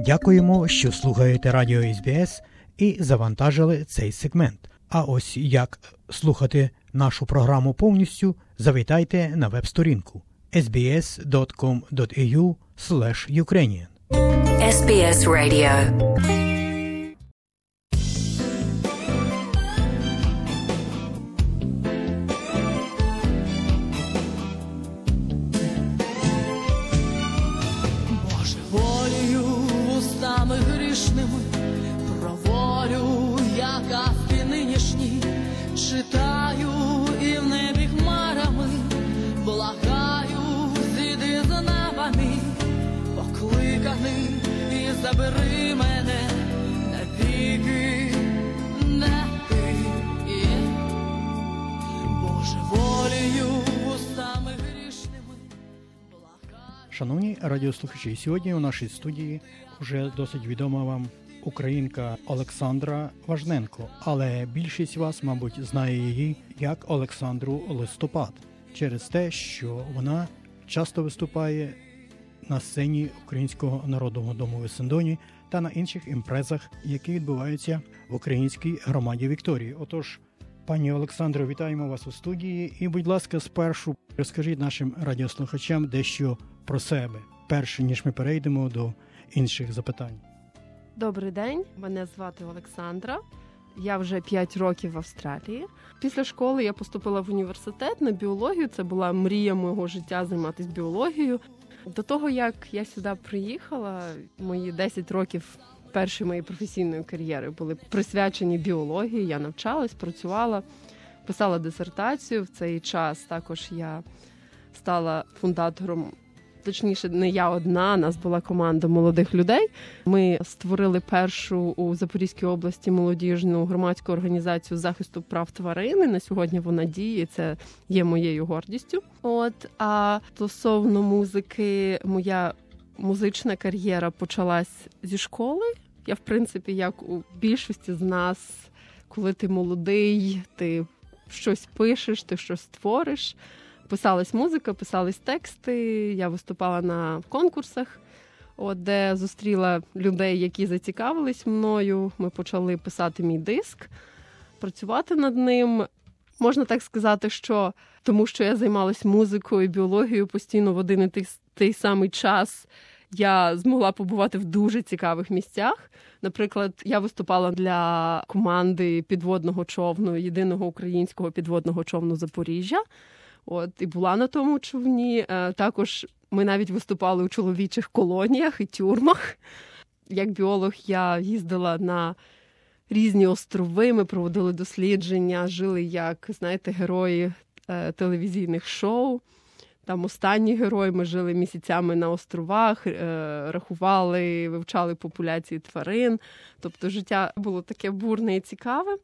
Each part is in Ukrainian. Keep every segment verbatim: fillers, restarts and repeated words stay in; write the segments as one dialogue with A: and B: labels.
A: Дякуємо, що слухаєте радіо ес бі ес і завантажили цей сегмент. А ось як слухати нашу програму повністю, завітайте на веб-сторінку ес бі ес крапка ком крапка ей ю слеш юкрейніан.
B: ес бі ес Radio.
C: Грішними про волю, яка в ти нинішній, читаю і в небі хмарами, благаю, зійди з небами, покликаний і забери мене навіки, не ти є, Боже, волею устами грішними, благаю.
A: Шановні радіослухачі, сьогодні у нашій студії вже досить відома вам українка Олександра Важненко, але більшість вас, мабуть, знає її як Олександру Листопад, через те, що вона часто виступає на сцені Українського народного дому в Есендоні та на інших імпрезах, які відбуваються в українській громаді Вікторії. Отож, пані Олександро, вітаємо вас у студії і, будь ласка, спершу розкажіть нашим радіослухачам дещо про себе, перше, ніж ми перейдемо до інших запитань.
D: Добрий день, мене звати Олександра. Я вже п'ять років в Австралії. Після школи я поступила в університет на біологію. Це була мрія мого життя займатися біологією. До того, як я сюди приїхала, мої десять років першої моєї професійної кар'єри були присвячені біології. Я навчалась, працювала, писала дисертацію. В цей час також я стала фундатором. Точніше, не я одна, нас була команда молодих людей. Ми створили першу у Запорізькій області молодіжну громадську організацію захисту прав тварин. На сьогодні вона діє, це є моєю гордістю. От, а стосовно музики, моя музична кар'єра почалась зі школи. Я, в принципі, як у більшості з нас, коли ти молодий, ти щось пишеш, ти щось твориш. Писалась музика, писались тексти, я виступала на конкурсах, от, де зустріла людей, які зацікавились мною. Ми почали писати мій диск, працювати над ним. Можна так сказати, що тому що я займалась музикою, біологією постійно в один і той, той самий час, я змогла побувати в дуже цікавих місцях. Наприклад, я виступала для команди підводного човну, єдиного українського підводного човну Запоріжжя. От, і була на тому човні. Також ми навіть виступали у чоловічих колоніях і тюрмах. Як біолог я їздила на різні острови, ми проводили дослідження, жили як, знаєте, герої телевізійних шоу. Там останні герої, ми жили місяцями на островах, рахували, вивчали популяції тварин. Тобто життя було таке бурне і цікаве.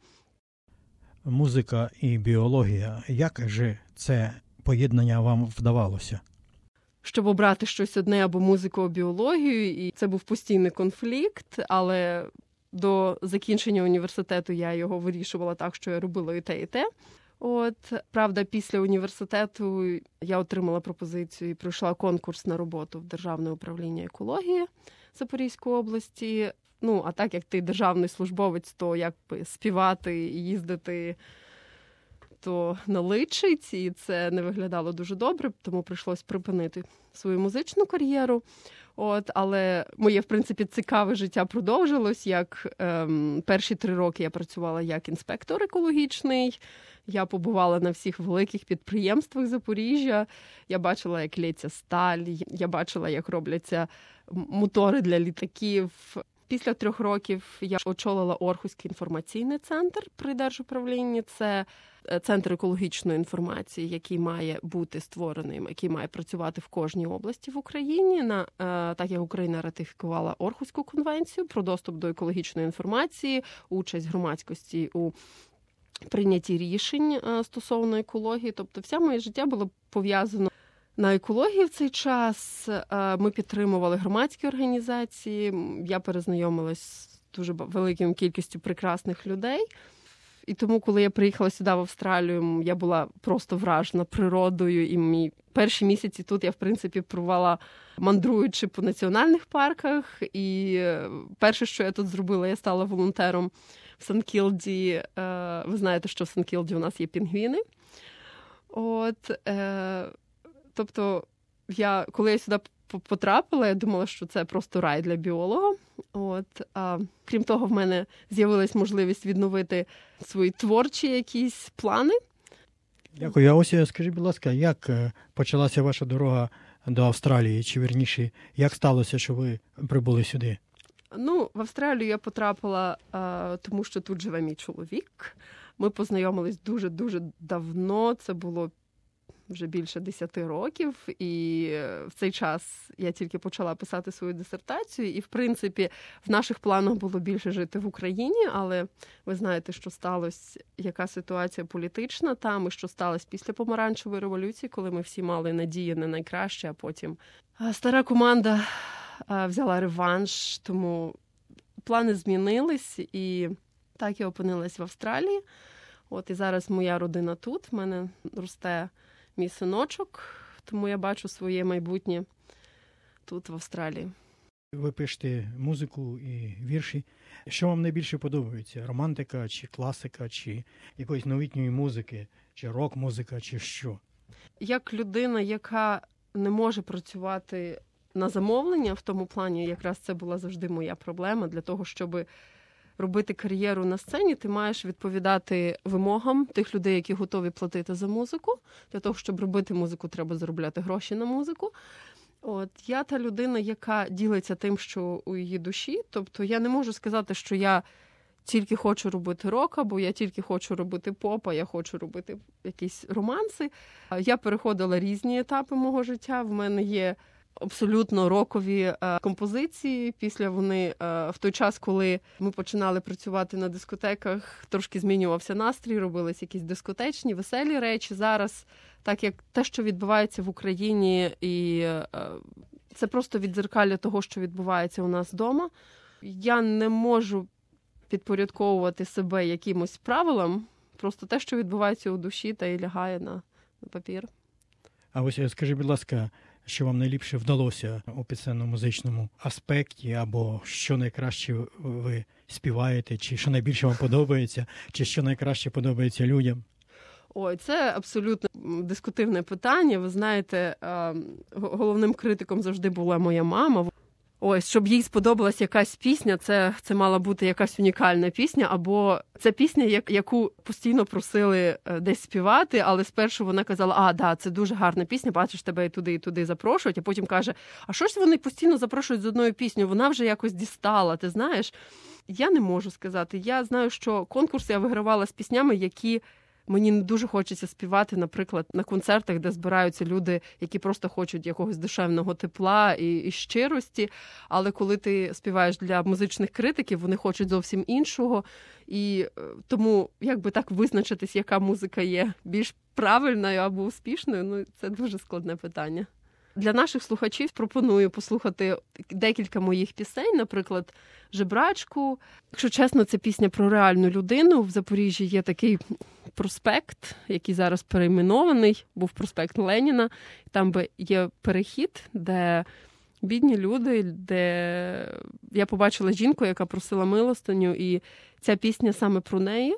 A: Музика і біологія. Як же це поєднання вам вдавалося?
D: Щоб обрати щось одне або музику, або біологію, і це був постійний конфлікт, але до закінчення університету я його вирішувала так, що я робила і те, і те. От, правда, після університету я отримала пропозицію і пройшла конкурс на роботу в Державне управління екології Запорізької області. Ну, а так як ти державний службовець, то якби співати і їздити, то наличить, і це не виглядало дуже добре, тому прийшлось припинити свою музичну кар'єру. От, але моє, в принципі, цікаве життя продовжилось. Як ем, перші три роки я працювала як інспектор екологічний, я побувала на всіх великих підприємствах Запоріжжя, я бачила, як лється сталь, я бачила, як робляться мотори для літаків. Після трьох років я очолила Орхуський інформаційний центр при Держуправлінні. Це центр екологічної інформації, який має бути створеним, який має працювати в кожній області в Україні. На, так як Україна ратифікувала Орхуську конвенцію про доступ до екологічної інформації, участь громадськості у прийнятті рішень стосовно екології. Тобто вся моє життя було пов'язано на екології в цей час. Ми підтримували громадські організації, я перезнайомилась з дуже великою кількістю прекрасних людей. І тому, коли я приїхала сюди, в Австралію, я була просто вражена природою. І мій перші місяці тут я, в принципі, провела мандруючи по національних парках. І перше, що я тут зробила, я стала волонтером в Сан-Кілді. Ви знаєте, що в Сан-Кілді у нас є пінгвіни. От, е, тобто, я, коли я сюди потрапила, я думала, що це просто рай для біолога. От, а, крім того, в мене з'явилась можливість відновити свої творчі якісь плани.
A: Дякую. А ось скажіть, будь ласка, як почалася ваша дорога до Австралії? Чи, вірніше, як сталося, що ви прибули сюди?
D: Ну, в Австралію я потрапила, а, тому що тут живе мій чоловік. Ми познайомились дуже-дуже давно, це було вже більше десяти років, і в цей час я тільки почала писати свою дисертацію, і, в принципі, в наших планах було більше жити в Україні, але ви знаєте, що сталося, яка ситуація політична там, і що сталося після помаранчевої революції, коли ми всі мали надії на найкраще, а потім стара команда взяла реванш, тому плани змінились, і так я опинилась в Австралії. От і зараз моя родина тут, в мене росте мій синочок, тому я бачу своє майбутнє тут, в Австралії.
A: Ви пишете музику і вірші. Що вам найбільше подобається? Романтика, чи класика, чи якоїсь новітньої музики, чи рок-музика, чи що?
D: Як людина, яка не може працювати на замовлення, в тому плані, якраз це була завжди моя проблема, для того, щоб робити кар'єру на сцені, ти маєш відповідати вимогам тих людей, які готові платити за музику. Для того, щоб робити музику, треба заробляти гроші на музику. От, я та людина, яка ділиться тим, що у її душі. Тобто я не можу сказати, що я тільки хочу робити рок, або я тільки хочу робити поп, а я хочу робити якісь романси. Я переходила різні етапи мого життя. В мене є абсолютно рокові е, композиції. Після вони, е, в той час, коли ми починали працювати на дискотеках, трошки змінювався настрій, робились якісь дискотечні, веселі речі. Зараз, так як те, що відбувається в Україні, і е, це просто віддзеркалля того, що відбувається у нас вдома. Я не можу підпорядковувати себе якимось правилам, просто те, що відбувається у душі, та й лягає на, на папір.
A: А ось скажіть, будь ласка, що вам найліпше вдалося у пісенно-музичному аспекті, або що найкраще ви співаєте, чи що найбільше вам подобається, чи що найкраще подобається людям?
D: Ой, це абсолютно дискутивне питання. Ви знаєте, головним критиком завжди була моя мама. Ось, щоб їй сподобалась якась пісня, це, це мала бути якась унікальна пісня, або це пісня, яку постійно просили десь співати, але спершу вона казала, а, да, це дуже гарна пісня, бачиш, тебе і туди, і туди запрошують, а потім каже, а що ж вони постійно запрошують з одною піснею, вона вже якось дістала, ти знаєш? Я не можу сказати. Я знаю, що конкурси я вигравала з піснями, які мені не дуже хочеться співати, наприклад, на концертах, де збираються люди, які просто хочуть якогось душевного тепла і, і щирості. Але коли ти співаєш для музичних критиків, вони хочуть зовсім іншого. І тому, як би так визначитись, яка музика є більш правильною або успішною, ну, це дуже складне питання. Для наших слухачів пропоную послухати декілька моїх пісень, наприклад, «Жебрачку». Якщо чесно, це пісня про реальну людину. В Запоріжжі є такий проспект, який зараз перейменований, був проспект Леніна. Там є перехід, де бідні люди, де я побачила жінку, яка просила милостиню, і ця пісня саме про неї.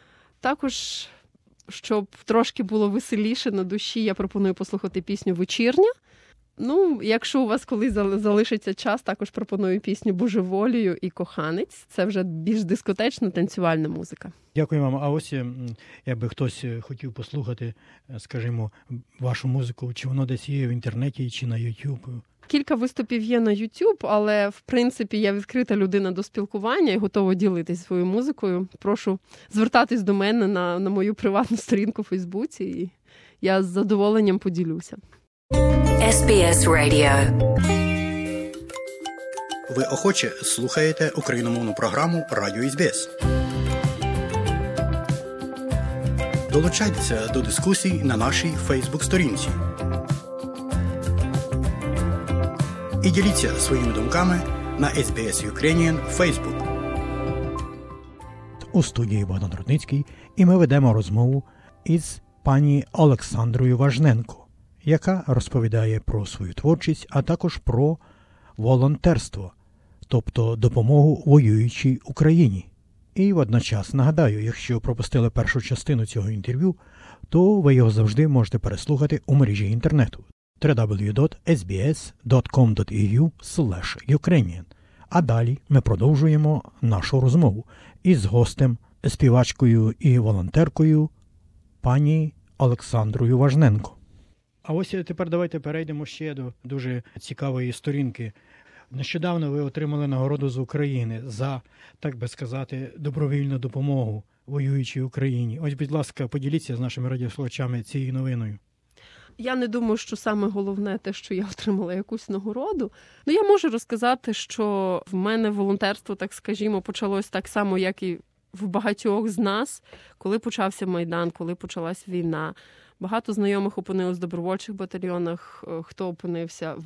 D: Також, щоб трошки було веселіше на душі, я пропоную послухати пісню «Вечірня». Ну, якщо у вас колись залишиться час, також пропоную пісню «Божеволію» і «Коханець». Це вже більш дискотечна, танцювальна музика.
A: Дякую вам. А ось, якби хтось хотів послухати, скажімо, вашу музику, чи воно десь є в інтернеті, чи на YouTube?
D: Кілька виступів є на YouTube, але, в принципі, я відкрита людина до спілкування і готова ділитись своєю музикою. Прошу звертатись до мене на, на мою приватну сторінку в Фейсбуці, і я з задоволенням поділюся.
B: ес бі ес Radio.
E: Ви охоче слухаєте україномовну програму Радіо ес бі ес. Долучайтеся до дискусій на нашій Фейсбук-сторінці. І діліться своїми думками на ес бі ес Ukrainian Facebook.
A: У студії Богдан Рудницький, і ми ведемо розмову із пані Олександрою Важненко, яка розповідає про свою творчість, а також про волонтерство, тобто допомогу воюючій Україні. І водночас нагадаю, якщо пропустили першу частину цього інтерв'ю, то ви його завжди можете переслухати у мережі інтернету дабл ю дабл ю дабл ю крапка ес бі ес крапка ком крапка і ю слеш юкрейніан. А далі ми продовжуємо нашу розмову із гостем, співачкою і волонтеркою пані Олександрою Важненко. А ось тепер давайте перейдемо ще до дуже цікавої сторінки. Нещодавно ви отримали нагороду з України за, так би сказати, добровільну допомогу воюючій Україні. Ось, будь ласка, поділіться з нашими радіослухачами цією новиною.
D: Я не думаю, що саме головне те, що я отримала якусь нагороду. Ну, я можу розказати, що в мене волонтерство, так скажімо, почалось так само, як і в багатьох з нас, коли почався Майдан, коли почалась війна. Багато знайомих опинилось в добровольчих батальйонах, хто опинився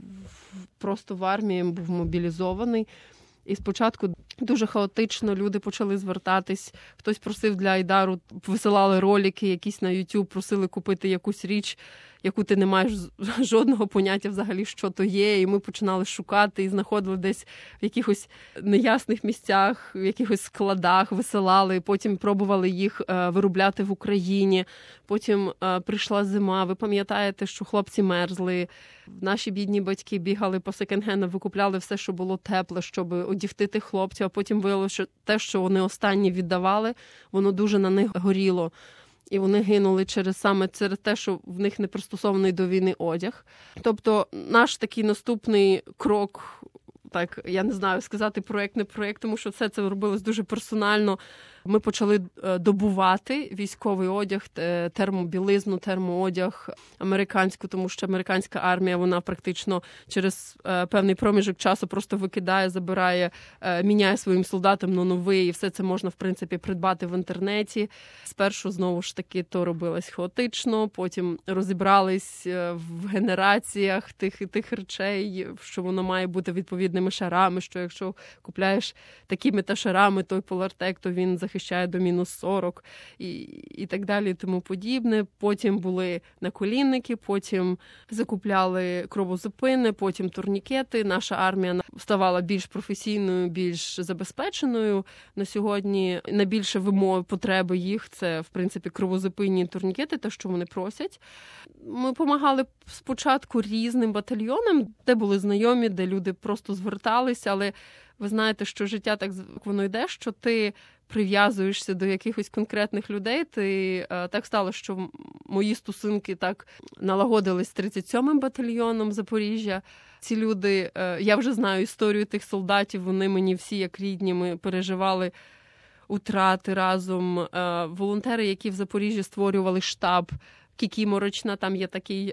D: просто в армії, був мобілізований. І спочатку дуже хаотично люди почали звертатись. Хтось просив для Айдару, висилали ролики якісь на YouTube, просили купити якусь річ, яку ти не маєш жодного поняття взагалі, що то є. І ми починали шукати і знаходили десь в якихось неясних місцях, в якихось складах, висилали. Потім пробували їх виробляти в Україні. Потім прийшла зима. Ви пам'ятаєте, що хлопці мерзли. Наші бідні батьки бігали по секонд-хендам, викупляли все, що було тепле, щоб одягти тих хлопців. А потім виявилося, що те, що вони останні віддавали, воно дуже на них горіло. І вони гинули через саме через те, що в них не пристосований до війни одяг. Тобто наш такий наступний крок, так, я не знаю, сказати проєкт, не проєкт, тому що все це робилось дуже персонально. Ми почали добувати військовий одяг, термобілизну, термоодяг американську, тому що американська армія, вона практично через певний проміжок часу просто викидає, забирає, міняє своїм солдатам на новий, і все це можна, в принципі, придбати в інтернеті. Спершу, знову ж таки, то робилось хаотично, потім розібрались в генераціях тих, тих речей, що воно має бути відповідними шарами, що якщо купляєш такими та шарами той Polartec, то він захищає захищає до мінус сорок і, і так далі, і тому подібне. Потім були наколінники, потім закупляли кровозупини, потім турнікети. Наша армія ставала більш професійною, більш забезпеченою. На сьогодні найбільше вимоги, потреби їх – це, в принципі, кровозупинні турнікети, те, що вони просять. Ми допомагали спочатку різним батальйонам, де були знайомі, де люди просто зверталися, але ви знаєте, що життя так воно йде, що ти прив'язуєшся до якихось конкретних людей. Ти так стало, що мої стосунки так налагодились з тридцять сьомим батальйоном Запоріжжя. Ці люди, я вже знаю історію тих солдатів, вони мені всі як рідні, ми переживали утрати разом. Волонтери, які в Запоріжжі створювали штаб Кікіморочна, там є такий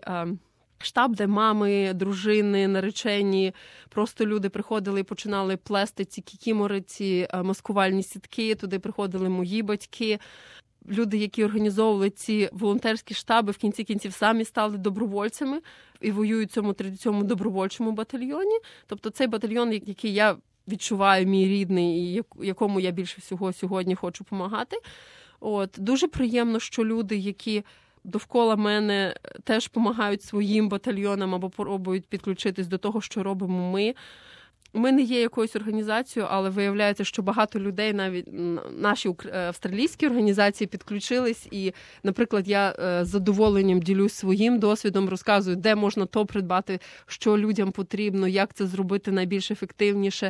D: штаб, де мами, дружини, наречені, просто люди приходили і починали плести ці кікімори, ці маскувальні сітки, туди приходили мої батьки. Люди, які організовували ці волонтерські штаби, в кінці кінців самі стали добровольцями і воюють в цьому традиційному добровольчому батальйоні. Тобто цей батальйон, який я відчуваю, мій рідний, і якому я більше всього сьогодні хочу допомагати. От, дуже приємно, що люди, які довкола мене теж допомагають своїм батальйонам або пробують підключитись до того, що робимо ми. Ми не є якоюсь організацією, але виявляється, що багато людей, навіть наші австралійські організації підключились. І, наприклад, я з задоволенням ділюсь своїм досвідом, розказую, де можна то придбати, що людям потрібно, як це зробити найбільш ефективніше.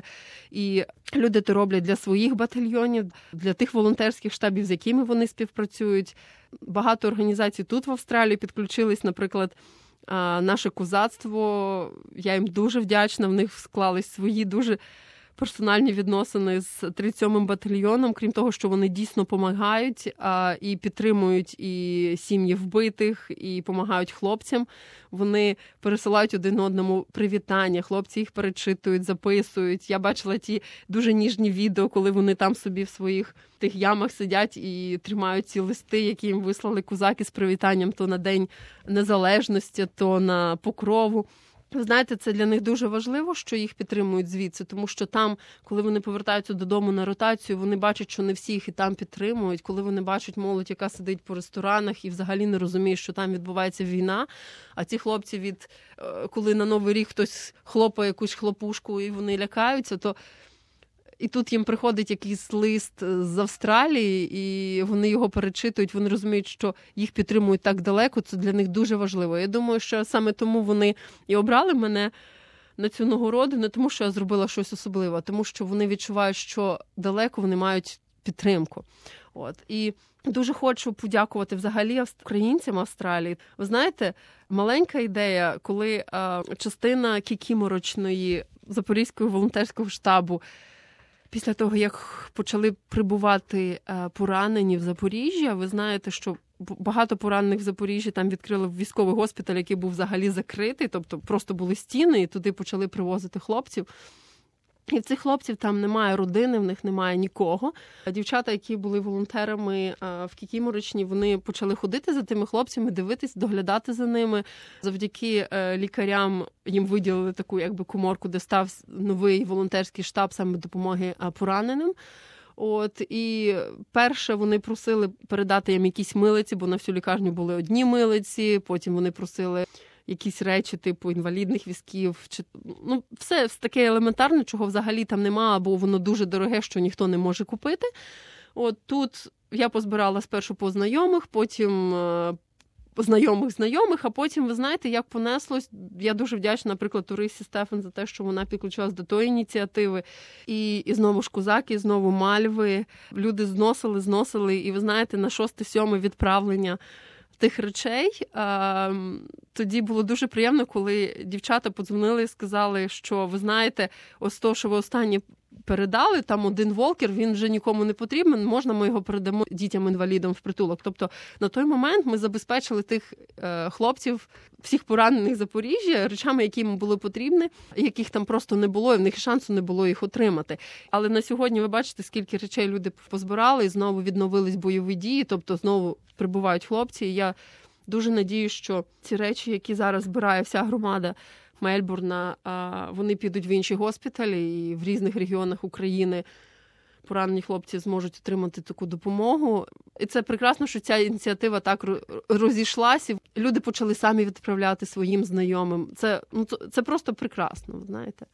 D: І люди то роблять для своїх батальйонів, для тих волонтерських штабів, з якими вони співпрацюють. Багато організацій тут в Австралії підключились, наприклад, наше козацтво, я їм дуже вдячна, в них склались свої дуже персональні відносини з тридцять сьомим батальйоном, крім того, що вони дійсно допомагають а, і підтримують і сім'ї вбитих, і допомагають хлопцям. Вони пересилають один одному привітання, хлопці їх перечитують, записують. Я бачила ті дуже ніжні відео, коли вони там собі в своїх тих ямах сидять і тримають ці листи, які їм вислали козаки з привітанням то на День Незалежності, то на Покрову. Ви знаєте, це для них дуже важливо, що їх підтримують звідси, тому що там, коли вони повертаються додому на ротацію, вони бачать, що не всі їх і там підтримують. Коли вони бачать молодь, яка сидить по ресторанах і взагалі не розуміє, що там відбувається війна, а ці хлопці, від коли на Новий рік хтось хлопає якусь хлопушку і вони лякаються, то і тут їм приходить якийсь лист з Австралії, і вони його перечитують, вони розуміють, що їх підтримують так далеко, це для них дуже важливо. Я думаю, що саме тому вони і обрали мене на цю нагороду, не тому, що я зробила щось особливе, а тому, що вони відчувають, що далеко вони мають підтримку. От. І дуже хочу подякувати взагалі українцям Австралії. Ви знаєте, маленька ідея, коли а, частина кікіморочної Запорізького волонтерського штабу після того, як почали прибувати поранені в Запоріжжя, ви знаєте, що багато поранених в Запоріжжі там відкрили військовий госпіталь, який був взагалі закритий, тобто просто були стіни, і туди почали привозити хлопців. І в цих хлопців там немає родини, в них немає нікого. Дівчата, які були волонтерами в Кікіморочні, вони почали ходити за тими хлопцями, дивитись, доглядати за ними. Завдяки лікарям їм виділили таку якби коморку, де став новий волонтерський штаб саме допомоги пораненим. От, і перше вони просили передати їм якісь милиці, бо на всю лікарню були одні милиці, потім вони просили якісь речі типу інвалідних візків, чи ну все таке елементарне, чого взагалі там нема, або воно дуже дороге, що ніхто не може купити. От тут я позбирала спершу по знайомих, потім е, знайомих знайомих, а потім, ви знаєте, як понеслось. Я дуже вдячна, наприклад, Турисі Стефан за те, що вона підключилась до тої ініціативи. І, і знову ж козаки, і знову мальви. Люди зносили, зносили, і ви знаєте, на шосте-сьоме відправлення тих речей. Тоді було дуже приємно, коли дівчата подзвонили і сказали, що, ви знаєте, ось то, що ви останнє передали, там один волкер, він вже нікому не потрібен, можна ми його передамо дітям-інвалідам в притулок. Тобто на той момент ми забезпечили тих е, хлопців, всіх поранених Запоріжжя, речами, які їм були потрібні, яких там просто не було, і в них шансу не було їх отримати. Але на сьогодні ви бачите, скільки речей люди позбирали, і знову відновились бойові дії, тобто знову прибувають хлопці. І я дуже надію, що ці речі, які зараз збирає вся громада Мельбурна, вони підуть в інші госпіталі, і в різних регіонах України поранені хлопці зможуть отримати таку допомогу. І це прекрасно, що ця ініціатива так розійшлася. Люди почали самі відправляти своїм знайомим. Це, ну, це просто прекрасно, знаєте.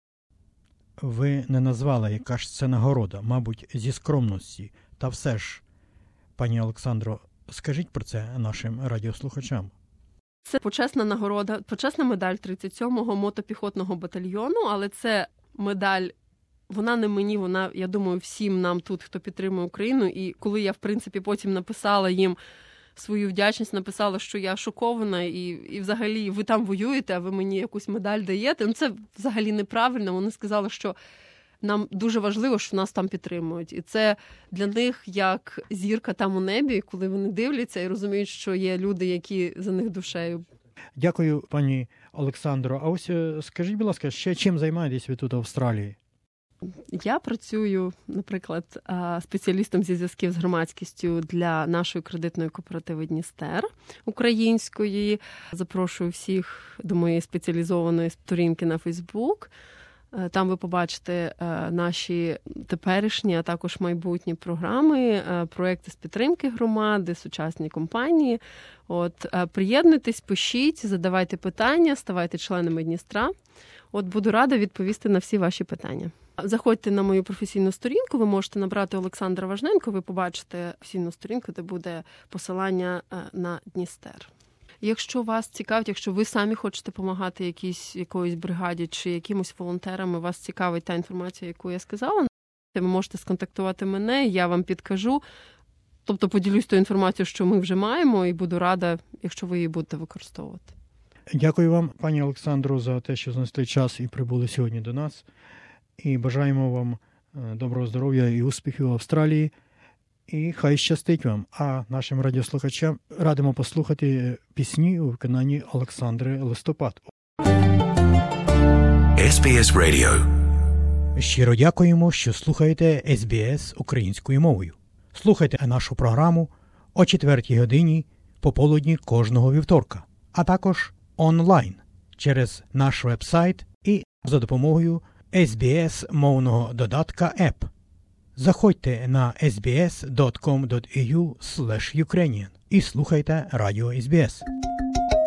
A: Ви не назвали, яка ж це нагорода, мабуть, зі скромності. Та все ж, пані Олександро, скажіть про це нашим радіослухачам.
D: Це почесна нагорода, почесна медаль тридцять сьомого мотопіхотного батальйону, але це медаль, вона не мені, вона, я думаю, всім нам тут, хто підтримує Україну. І коли я, в принципі, потім написала їм свою вдячність, написала, що я шокована, і, і взагалі ви там воюєте, а ви мені якусь медаль даєте, ну це взагалі неправильно. Вони сказали, що нам дуже важливо, що нас там підтримують. І це для них як зірка там у небі, коли вони дивляться і розуміють, що є люди, які за них душею.
A: Дякую, пані Олександро. А ось скажіть, будь ласка, ще чим займаєтесь ви тут в Австралії?
D: Я працюю, наприклад, спеціалістом зі зв'язків з громадськістю для нашої кредитної кооперативи «Дністер» української. Запрошую всіх до моєї спеціалізованої сторінки на Фейсбук. Там ви побачите наші теперішні, а також майбутні програми, проекти з підтримки громади, сучасні компанії. От, приєднуйтесь, пишіть, задавайте питання, ставайте членами Дністра. От, буду рада відповісти на всі ваші питання. Заходьте на мою професійну сторінку, ви можете набрати Олександра Важненко, ви побачите професійну сторінку, де буде посилання на Дністер. Якщо вас цікавить, якщо ви самі хочете допомагати якійсь, якоїсь бригаді чи якимось волонтерам, і вас цікавить та інформація, яку я сказала, ви можете сконтактувати мене, я вам підкажу. Тобто поділюсь тою інформацією, що ми вже маємо, і буду рада, якщо ви її будете використовувати.
A: Дякую вам, пані Олександро, за те, що знайшли час і прибули сьогодні до нас. І бажаємо вам доброго здоров'я і успіхів в Австралії. І хай щастить вам. А нашим радіослухачам радимо послухати пісні у виконанні Олександри Листопад.
B: ес бі ес Radio.
A: Щиро дякуємо, що слухаєте ес бі ес українською мовою. Слухайте нашу програму о четвертій годині пополудні кожного вівторка, а також онлайн через наш веб-сайт і за допомогою ес бі ес мовного додатка App. Заходьте на ес бі ес крапка ком крапка ей ю слеш юкрейніан і слухайте Радіо ес бі ес.